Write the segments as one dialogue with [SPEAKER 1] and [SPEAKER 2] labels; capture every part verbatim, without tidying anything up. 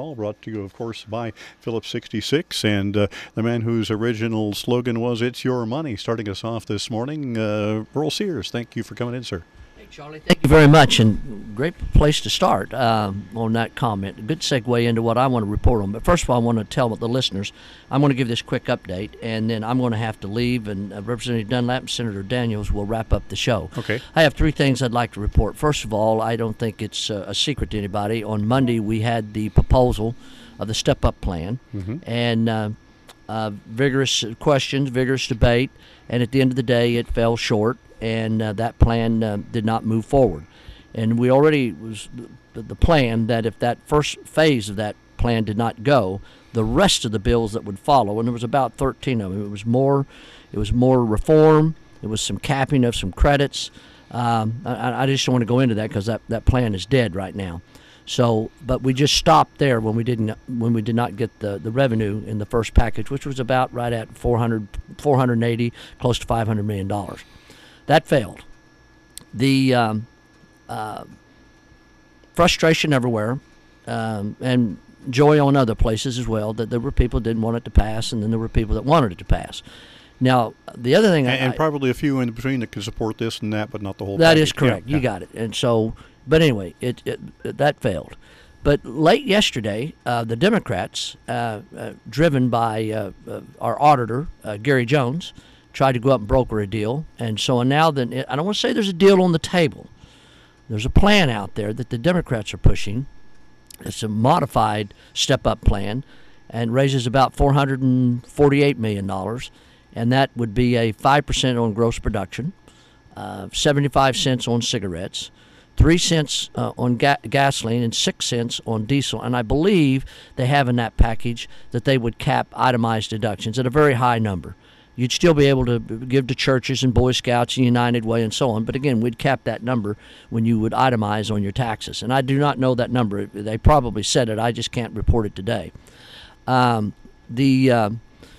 [SPEAKER 1] Call, brought to you, of course, by Phillips sixty-six, and uh, the man whose original slogan was "It's Your Money." Starting us off this morning, uh, Earl Sears, thank you for coming in, sir.
[SPEAKER 2] Hey, Charlie, thank you very much, and great place to start um, on that comment. A good segue into what I want to report on. But first of all, I want to tell the listeners, I'm going to give this quick update, and then I'm going to have to leave, and uh, Representative Dunlap and Senator Daniels will wrap up the show.
[SPEAKER 1] Okay.
[SPEAKER 2] I have three things I'd like to report. First of all, I don't think it's uh, a secret to anybody. On Monday, we had the proposal of the step-up plan,
[SPEAKER 1] mm-hmm.
[SPEAKER 2] and uh, uh, vigorous questions, vigorous debate, and at the end of the day, it fell short. And uh, that plan uh, did not move forward. And we already was the, the plan that if that first phase of that plan did not go, the rest of the bills that would follow, and there was about thirteen of them. It was more, it was more reform. It was some capping of some credits. Um, I, I just don't want to go into that because that, that plan is dead right now. So, but we just stopped there when we didn't when we did not get the, the revenue in the first package, which was about right at four hundred, four hundred eighty, close to five hundred million dollars. That failed. The um, uh, frustration everywhere, um, and joy on other places as well, that there were people that didn't want it to pass, and then there were people that wanted it to pass. Now, the other thing...
[SPEAKER 1] And,
[SPEAKER 2] I,
[SPEAKER 1] and probably a few in between that can support this and that, but not the whole
[SPEAKER 2] That
[SPEAKER 1] package.
[SPEAKER 2] is correct.
[SPEAKER 1] Yeah,
[SPEAKER 2] you
[SPEAKER 1] yeah.
[SPEAKER 2] got it. And so, but anyway, it, it, it that failed. But late yesterday, uh, the Democrats, uh, uh, driven by uh, uh, our auditor, uh, Gary Jones, tried to go up and broker a deal. And so now then, I don't want to say there's a deal on the table. There's a plan out there that the Democrats are pushing. It's a modified step-up plan and raises about four hundred forty-eight million dollars. And that would be a five percent on gross production, uh, seventy-five cents on cigarettes, three cents uh, on ga- gasoline, and six cents on diesel. And I believe they have in that package that they would cap itemized deductions at a very high number. You'd still be able to give to churches and Boy Scouts and United Way and so on. But again, we'd cap that number when you would itemize on your taxes. And I do not know that number. They probably said it. I just can't report it today. Um, the uh,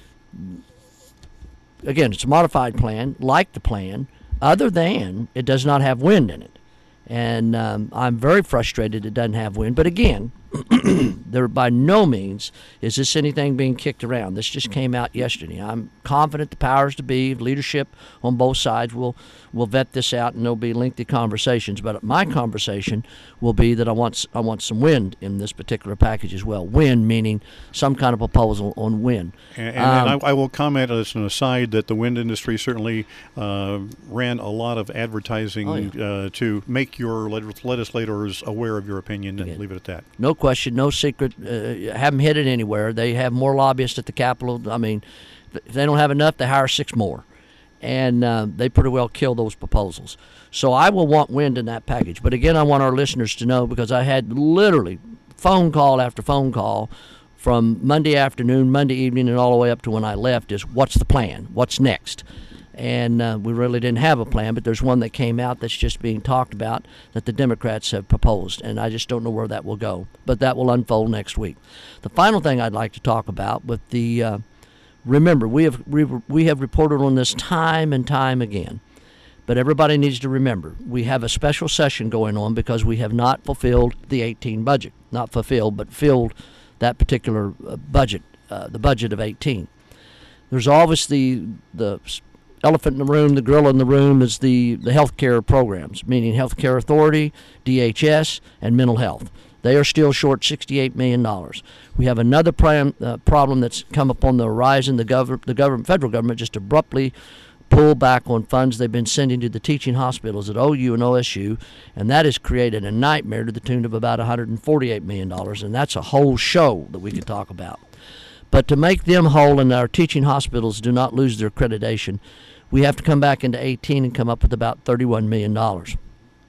[SPEAKER 2] again, it's a modified plan, like the plan, other than it does not have wind in it. And um, I'm very frustrated it doesn't have wind. But again, there by no means is this anything being kicked around. This just came out yesterday. I'm confident the powers to be, leadership on both sides will will vet this out, and there'll be lengthy conversations. But my conversation will be that I want I want some wind in this particular package as well. Wind meaning some kind of proposal on wind.
[SPEAKER 1] And, and,
[SPEAKER 2] um,
[SPEAKER 1] and I, I will comment as an aside that the wind industry certainly uh, ran a lot of advertising
[SPEAKER 2] oh, yeah.
[SPEAKER 1] uh, to make your legislators aware of your opinion, and
[SPEAKER 2] Yeah.
[SPEAKER 1] leave it at that.
[SPEAKER 2] No question, no secret. Uh, haven't hid it anywhere. They have more lobbyists at the Capitol. I mean, if they don't have enough, they hire six more. And uh, they pretty well kill those proposals. So I will want wind in that package. But again, I want our listeners to know, because I had literally phone call after phone call from Monday afternoon, Monday evening, and all the way up to when I left, is what's the plan? What's next? And uh, we really didn't have a plan, but there's one that came out that's just being talked about that the Democrats have proposed, and I just don't know where that will go. But that will unfold next week. The final thing I'd like to talk about with the uh, remember, we have we, we have reported on this time and time again, but everybody needs to remember we have a special session going on because we have not fulfilled the eighteen budget. Not fulfilled, but filled that particular uh, budget, uh, the budget of eighteen. There's always the the elephant in the room, the gorilla in the room is the, the health care programs, meaning Health Care Authority, D H S, and mental health. They are still short sixty-eight million dollars. We have another prim, uh, problem that's come upon the horizon. The, gov- the government, federal government just abruptly pulled back on funds they've been sending to the teaching hospitals at O U and O S U, and that has created a nightmare to the tune of about one hundred forty-eight million dollars, and that's a whole show that we could talk about. But to make them whole and our teaching hospitals do not lose their accreditation, we have to come back into eighteen and come up with about thirty-one million dollars.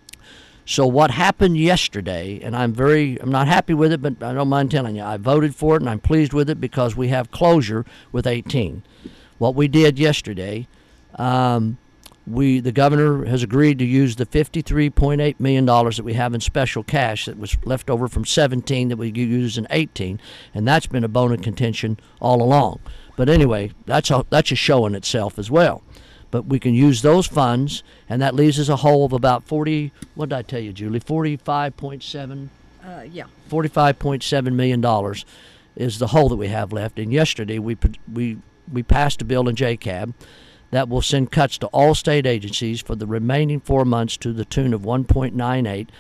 [SPEAKER 2] So what happened yesterday, and I'm very, I'm not happy with it, but I don't mind telling you, I voted for it and I'm pleased with it because we have closure with eighteen. What we did yesterday, um, we the governor has agreed to use the fifty-three point eight million dollars that we have in special cash that was left over from seventeen that we use in eighteen, and that's been a bone of contention all along. But anyway, that's a, that's a show in itself as well. But we can use those funds, and that leaves us a hole of about forty, what did I tell you, Julie, forty-five point seven?
[SPEAKER 3] Uh, Uh, yeah.
[SPEAKER 2] forty-five point seven million dollars is the hole that we have left. And yesterday we we we passed a bill in J C A B that will send cuts to all state agencies for the remaining four months to the tune of one point nine eight.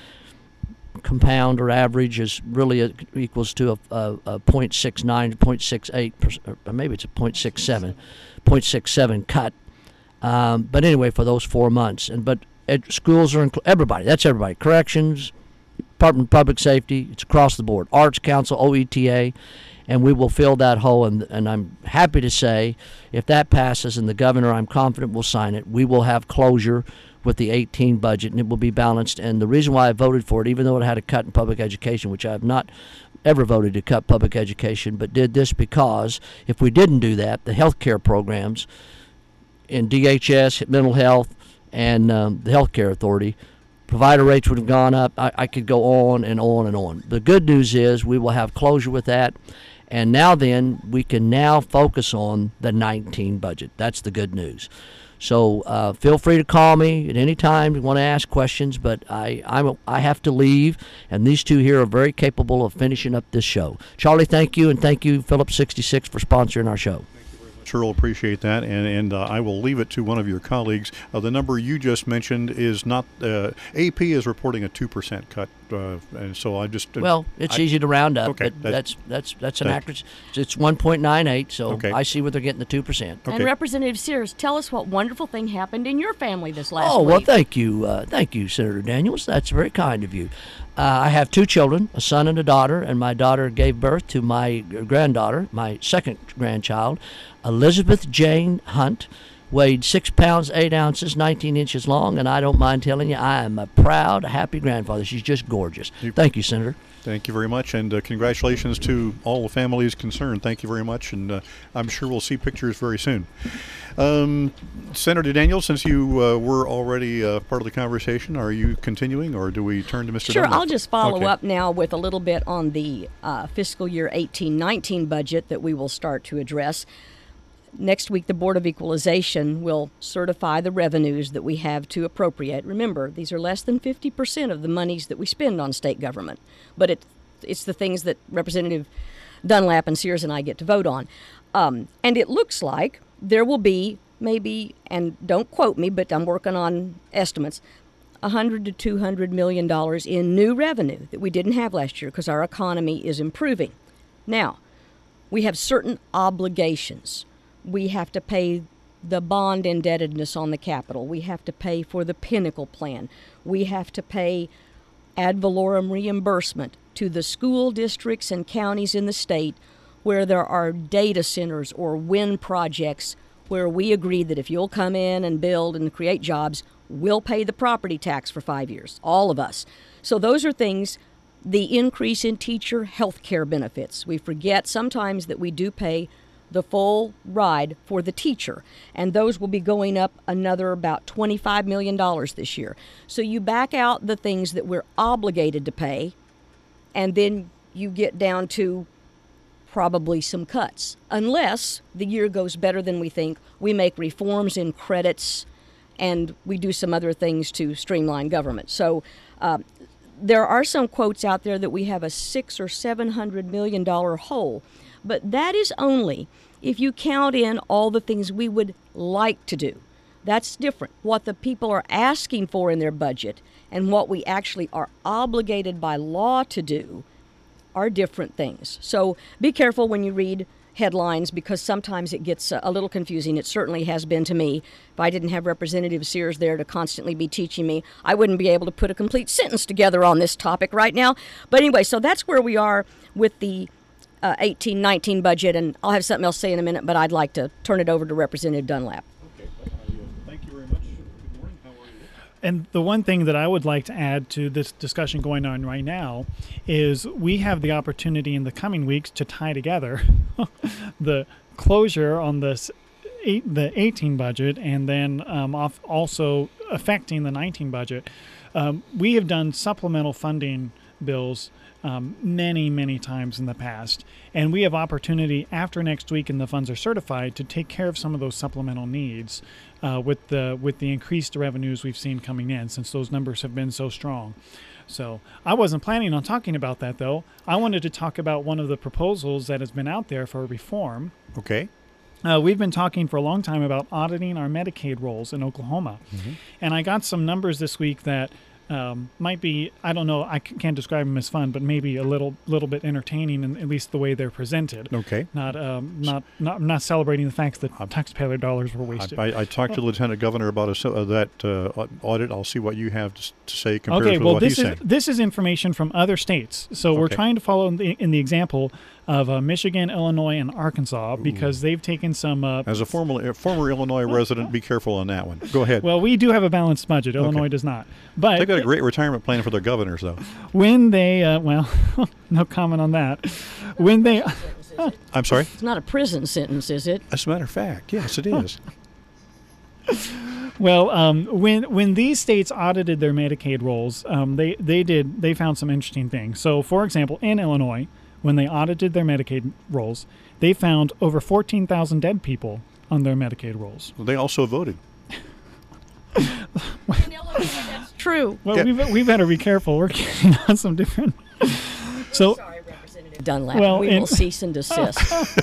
[SPEAKER 2] Compound or average is really a, equals to a, a, a zero point six nine, zero point six eight, or maybe it's a zero point six seven, zero point six seven cut. Um, but anyway, for those four months, and but ed, schools are inclu- everybody. That's everybody. Corrections, Department of Public Safety. It's across the board. Arts Council, O E T A, and we will fill that hole. And and I'm happy to say, if that passes, and the governor, I'm confident, will sign it, we will have closure with the eighteen budget, and it will be balanced. And the reason why I voted for it, even though it had a cut in public education, which I have not ever voted to cut public education, but did this because if we didn't do that, the health care programs in D H S, mental health, and um, the health care authority, provider rates would have gone up. I, I could go on and on and on. The good news is we will have closure with that. And now then, we can now focus on the nineteen budget. That's the good news. So uh, feel free to call me at any time you want to ask questions, but I I'm, I have to leave, and these two here are very capable of finishing up this show. Charlie, thank you, and thank you, Phillips sixty-six, for sponsoring our show.
[SPEAKER 1] Sure will appreciate that, and and uh, I will leave it to one of your colleagues. Uh, the number you just mentioned is not, uh, A P is reporting a two percent cut, uh, and so I just... Uh,
[SPEAKER 2] well, it's
[SPEAKER 1] I,
[SPEAKER 2] easy to round up,
[SPEAKER 1] okay,
[SPEAKER 2] but
[SPEAKER 1] that,
[SPEAKER 2] that's that's that's an
[SPEAKER 1] that,
[SPEAKER 2] accurate... It's one point nine eight, so
[SPEAKER 1] okay.
[SPEAKER 2] I see where they're getting the two percent.
[SPEAKER 1] Okay.
[SPEAKER 3] And Representative Sears, tell us what wonderful thing happened in your family this last
[SPEAKER 2] oh,
[SPEAKER 3] week.
[SPEAKER 2] Oh, well, thank you. Uh, thank you, Senator Daniels. That's very kind of you. Uh, I have two children, a son and a daughter, and my daughter gave birth to my granddaughter, my second grandchild, Elizabeth Jane Hunt, weighed six pounds, eight ounces, nineteen inches long, and I don't mind telling you, I am a proud, happy grandfather. She's just gorgeous. You, Thank you, Senator.
[SPEAKER 1] Thank you very much, and uh, congratulations to all the families concerned. Thank you very much, and uh, I'm sure we'll see pictures very soon. Um, Senator Daniels, since you uh, were already uh, part of the conversation, are you continuing, or do we turn to Mister
[SPEAKER 3] Sure,
[SPEAKER 1] Dunlap?
[SPEAKER 3] I'll just follow
[SPEAKER 1] okay.
[SPEAKER 3] up now with a little bit on the uh, fiscal year eighteen nineteen budget that we will start to address. Next week, the Board of Equalization will certify the revenues that we have to appropriate. Remember, these are less than fifty percent of the monies that we spend on state government, but it, it's the things that Representative Dunlap and Sears and I get to vote on. Um, and it looks like there will be maybe, and don't quote me, but I'm working on estimates, one hundred to two hundred million dollars in new revenue that we didn't have last year because our economy is improving. Now, we have certain obligations. We have to pay the bond indebtedness on the Capitol. We have to pay for the Pinnacle plan. We have to pay ad valorem reimbursement to the school districts and counties in the state where there are data centers or wind projects where we agree that if you'll come in and build and create jobs, we'll pay the property tax for five years, all of us. So those are things, the increase in teacher health care benefits. We forget sometimes that we do pay the full ride for the teacher, and those will be going up another about twenty-five million dollars this year. So you back out the things that we're obligated to pay, and then you get down to probably some cuts. Unless the year goes better than we think, we make reforms in credits, and we do some other things to streamline government. So uh, there are some quotes out there that we have a six or seven hundred million dollar hole. But that is only if you count in all the things we would like to do. That's different. What the people are asking for in their budget and what we actually are obligated by law to do are different things. So be careful when you read headlines because sometimes it gets a little confusing. It certainly has been to me. If I didn't have Representative Sears there to constantly be teaching me, I wouldn't be able to put a complete sentence together on this topic right now. But anyway, so that's where we are with the Uh, eighteen nineteen budget, and I'll have something else to say in a minute, but I'd like to turn it over to Representative Dunlap.
[SPEAKER 1] Okay, thank you very much. Good morning. How are you?
[SPEAKER 4] And the one thing that I would like to add to this discussion going on right now is we have the opportunity in the coming weeks to tie together the closure on this eight, the eighteen budget and then um, off also affecting the nineteen budget. Um, we have done supplemental funding bills Um, many, many times in the past. And we have opportunity after next week and the funds are certified to take care of some of those supplemental needs uh, with the with the increased revenues we've seen coming in since those numbers have been so strong. So I wasn't planning on talking about that, though. I wanted to talk about one of the proposals that has been out there for reform.
[SPEAKER 1] Okay.
[SPEAKER 4] Uh, we've been talking for a long time about auditing our Medicaid rolls in Oklahoma.
[SPEAKER 1] Mm-hmm.
[SPEAKER 4] And I got some numbers this week that um, might be, I don't know, I c- can't describe them as fun, but maybe a little little bit entertaining, in at least the way they're presented.
[SPEAKER 1] Okay.
[SPEAKER 4] Not um, not not not celebrating the fact that taxpayer dollars were wasted.
[SPEAKER 1] I, I, I talked to Lieutenant Governor about a, so- uh, that uh, audit. I'll see what you have to, s- to say compared
[SPEAKER 4] Okay,
[SPEAKER 1] to
[SPEAKER 4] well,
[SPEAKER 1] what
[SPEAKER 4] this
[SPEAKER 1] he's
[SPEAKER 4] is
[SPEAKER 1] saying.
[SPEAKER 4] this is information from other states. So we're
[SPEAKER 1] Okay.
[SPEAKER 4] trying to follow in the, in the example of uh, Michigan, Illinois, and Arkansas because they've taken some. Uh,
[SPEAKER 1] As a former uh, former Illinois resident, be careful on that one. Go ahead.
[SPEAKER 4] well, we do have a balanced budget. Illinois
[SPEAKER 1] Okay.
[SPEAKER 4] does not. But
[SPEAKER 1] They've got a great retirement plan for their governors, though.
[SPEAKER 4] when they, uh, well, no comment on that. When they,
[SPEAKER 1] I'm sorry?
[SPEAKER 3] It's not a prison sentence, is it?
[SPEAKER 1] As a matter of fact, yes, it is.
[SPEAKER 4] well, um, when when these states audited their Medicaid rolls, um, they they did they found some interesting things. So, for example, in Illinois, when they audited their Medicaid rolls, they found over fourteen thousand dead people on their Medicaid rolls.
[SPEAKER 1] Well, they also voted.
[SPEAKER 3] That's true.
[SPEAKER 4] Well,
[SPEAKER 1] Yeah.
[SPEAKER 4] we we better be careful. We're getting on some different. So
[SPEAKER 3] Sorry, Representative Dunlap.
[SPEAKER 4] Well,
[SPEAKER 3] we
[SPEAKER 4] in-
[SPEAKER 3] will cease and desist.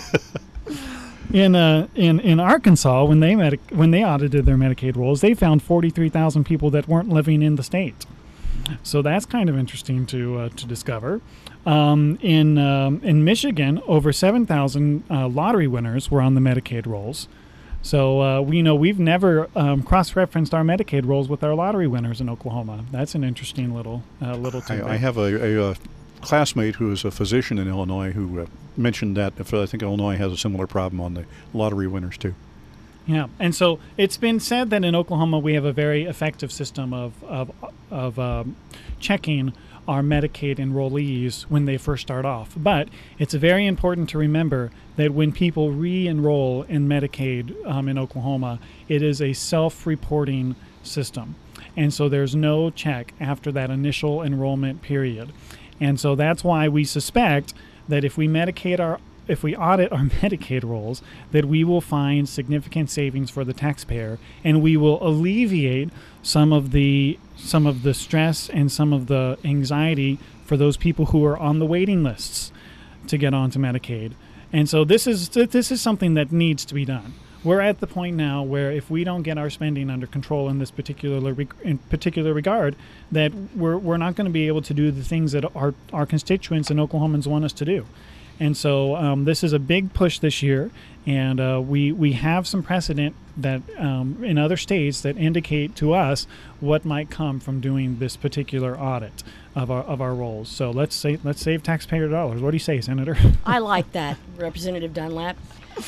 [SPEAKER 4] in uh in, in Arkansas, when they med- when they audited their Medicaid rolls, they found forty-three thousand people that weren't living in the state. So that's kind of interesting to uh, to discover. Um, in um, in Michigan, over seven thousand uh, lottery winners were on the Medicaid rolls. So uh, we know we've never um, cross-referenced our Medicaid rolls with our lottery winners in Oklahoma. That's an interesting little uh, little.
[SPEAKER 1] I,
[SPEAKER 4] tidbit.
[SPEAKER 1] I have a, a, a classmate who is a physician in Illinois who uh, mentioned that if, I think Illinois has a similar problem on the lottery winners, too.
[SPEAKER 4] Yeah, and so it's been said that in Oklahoma we have a very effective system of of, of um, checking our Medicaid enrollees when they first start off. But it's very important to remember that when people re-enroll in Medicaid um, in Oklahoma, it is a self-reporting system. And so there's no check after that initial enrollment period. And so that's why we suspect that if we Medicaid our if we audit our Medicaid rolls, that we will find significant savings for the taxpayer, and we will alleviate some of the some of the stress and some of the anxiety for those people who are on the waiting lists to get onto Medicaid. And so this is this is something that needs to be done. We're at the point now where if we don't get our spending under control in this particular reg- in particular regard, that we're we're not going to be able to do the things that our our constituents and Oklahomans want us to do. And so um, this is a big push this year, and uh, we we have some precedent that um, in other states that indicate to us what might come from doing this particular audit of our of our rolls. So let's say let's save taxpayer dollars. What do you say, Senator?
[SPEAKER 3] I like that, Representative Dunlap.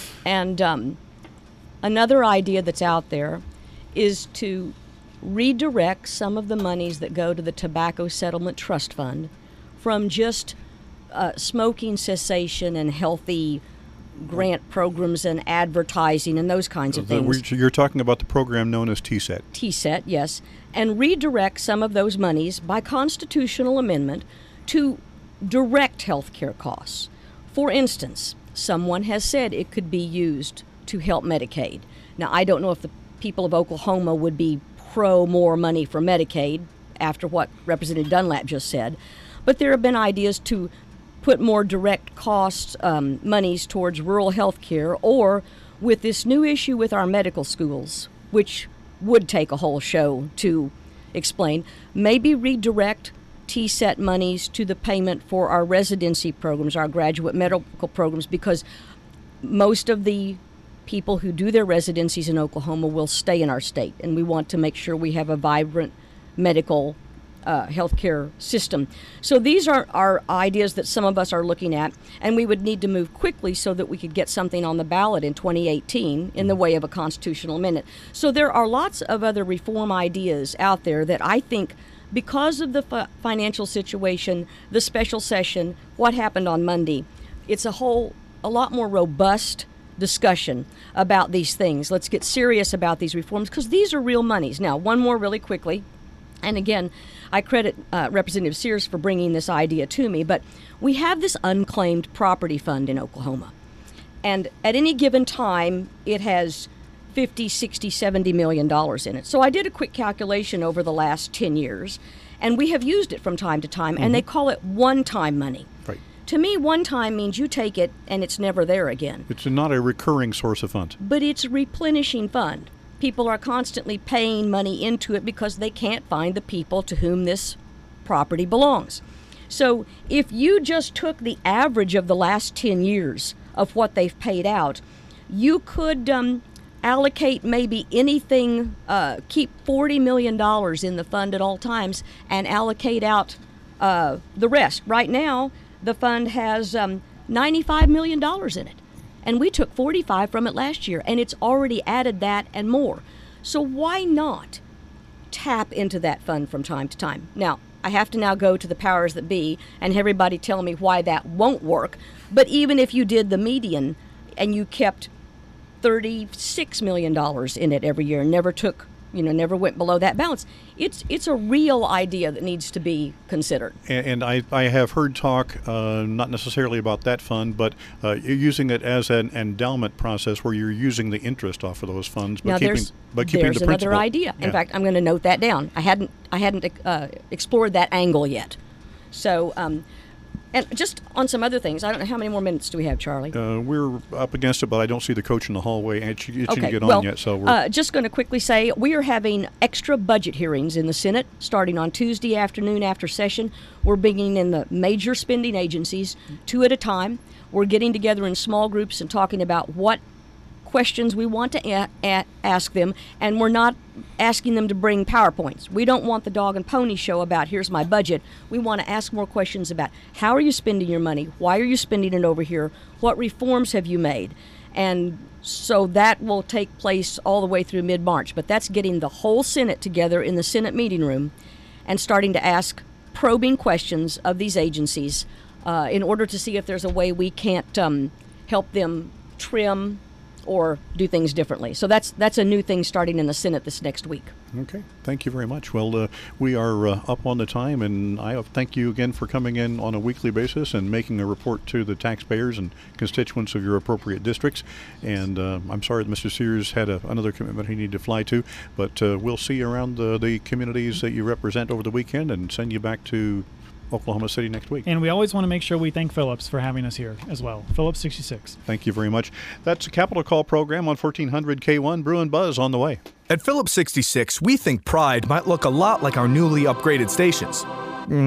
[SPEAKER 3] And um, another idea that's out there is to redirect some of the monies that go to the Tobacco Settlement Trust Fund from just uh, smoking cessation and healthy grant programs and advertising and those kinds of
[SPEAKER 1] The-
[SPEAKER 3] things.
[SPEAKER 1] we- so you're talking about the program known as T SET.
[SPEAKER 3] T SET, yes, and redirect some of those monies by constitutional amendment to direct health care costs. For instance, someone has said it could be used to help Medicaid. Now, I don't know if the people of Oklahoma would be pro more money for Medicaid after what Representative Dunlap just said, but there have been ideas to put more direct costs, um, monies towards rural health care, or with this new issue with our medical schools, which would take a whole show to explain, maybe redirect T SET monies to the payment for our residency programs, our graduate medical programs, because most of the people who do their residencies in Oklahoma will stay in our state, and we want to make sure we have a vibrant medical uh, healthcare system. So these are, are ideas that some of us are looking at, and we would need to move quickly so that we could get something on the ballot in twenty eighteen in the way of a constitutional amendment. So there are lots of other reform ideas out there that I think, because of the fi- financial situation, the special session, what happened on Monday, it's a whole, a lot more robust discussion about these things. Let's get serious about these reforms because these are real monies. Now, one more really quickly. And again, I credit uh, Representative Sears for bringing this idea to me, but we have this unclaimed property fund in Oklahoma. And at any given time, it has fifty, sixty, seventy million dollars in it. So I did a quick calculation over the last ten years, And we have used it from time to time, and they call it one-time money.
[SPEAKER 1] Right.
[SPEAKER 3] To me, one time means you take it and it's never there again.
[SPEAKER 1] It's not a recurring source of funds.
[SPEAKER 3] But it's a replenishing fund. People are constantly paying money into it because they can't find the people to whom this property belongs. So if you just took the average of the last ten years of what they've paid out, you could um, allocate maybe anything, uh, keep forty million dollars in the fund at all times and allocate out uh, the rest. Right now, the fund has um, ninety-five million dollars in it. And we took forty-five from it last year, and it's already added that and more. So why not tap into that fund from time to time? Now, I have to now go to the powers that be and everybody tell me why that won't work. But even if you did the median and you kept thirty-six million dollars in it every year and never took, you know, never went below that balance, it's it's a real idea that needs to be considered.
[SPEAKER 1] And, and I, I have heard talk, uh, not necessarily about that fund, but uh, you're using it as an endowment process where you're using the interest off of those funds, but
[SPEAKER 3] Now
[SPEAKER 1] keeping,
[SPEAKER 3] there's,
[SPEAKER 1] but keeping
[SPEAKER 3] there's
[SPEAKER 1] the
[SPEAKER 3] another
[SPEAKER 1] principal.
[SPEAKER 3] idea. In
[SPEAKER 1] Yeah.
[SPEAKER 3] fact, I'm going to note that down. I hadn't I hadn't uh, explored that angle yet. So, um, and just on some other things, I don't know how many more minutes do we have, Charlie?
[SPEAKER 1] Uh, we're up against it, but I don't see the coach in the hallway itching, itching to get
[SPEAKER 3] well,
[SPEAKER 1] on yet. So we're
[SPEAKER 3] uh, just going to quickly say we are having extra budget hearings in the Senate starting on Tuesday afternoon after session. We're bringing in the major spending agencies two at a time. We're getting together in small groups and talking about what questions we want to a- a- ask them, and we're not asking them to bring PowerPoints. We don't want the dog and pony show about here's my budget. We want to ask more questions about how are you spending your money? Why are you spending it over here? What reforms have you made? And so that will take place all the way through mid-March. But that's getting the whole Senate together in the Senate meeting room and starting to ask probing questions of these agencies uh, in order to see if there's a way we can't um, help them trim or do things differently. So that's that's a new thing starting in the Senate this next week.
[SPEAKER 1] okay. Thank you very much. Well, uh, we are uh, up on the time, and I thank you again for coming in on a weekly basis and making a report to the taxpayers and constituents of your appropriate districts. And uh, I'm sorry that Mister Sears had a, another commitment he needed to fly to, but uh, we'll see you around the, the communities that you represent over the weekend and send you back to Oklahoma City next week.
[SPEAKER 4] And we always want to make sure we thank Phillips for having us here as well. Phillips sixty-six.
[SPEAKER 1] Thank you very much. That's a Capital Call program on fourteen hundred K one. Brew and Buzz on the way.
[SPEAKER 5] At Phillips sixty-six, we think Pride might look a lot like our newly upgraded stations.